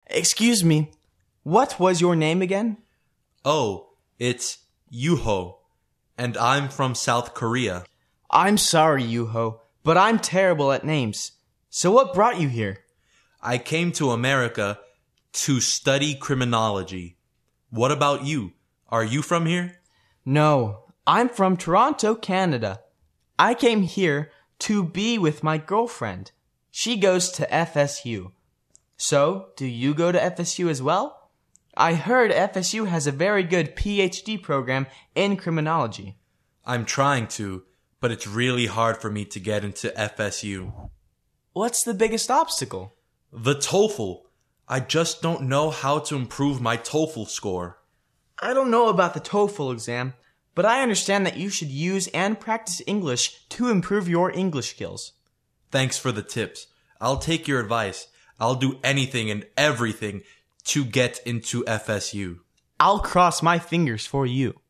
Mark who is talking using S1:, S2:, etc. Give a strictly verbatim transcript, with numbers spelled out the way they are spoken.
S1: Excuse me, what was your name again?
S2: Oh, it's Yuho, and I'm from South Korea.
S1: I'm sorry, Yuho, but I'm terrible at names. So what brought you here?
S2: I came to America to study criminology. What about you? Are you from here?
S1: No, I'm from Toronto, Canada. I came here to be with my girlfriend. She goes to F S U. So, do you go to F S U as well? I heard F S U has a very good P H D program in criminology.
S2: I'm trying to, but it's really hard for me to get into F S U.
S1: What's the biggest obstacle?
S2: The TOEFL. I just don't know how to improve my TOEFL score.
S1: I don't know about the TOEFL exam, but I understand that you should use and practice English to improve your English skills.
S2: Thanks for the tips. I'll take your advice. I'll do anything and everything to get into F S U.
S1: I'll cross my fingers for you.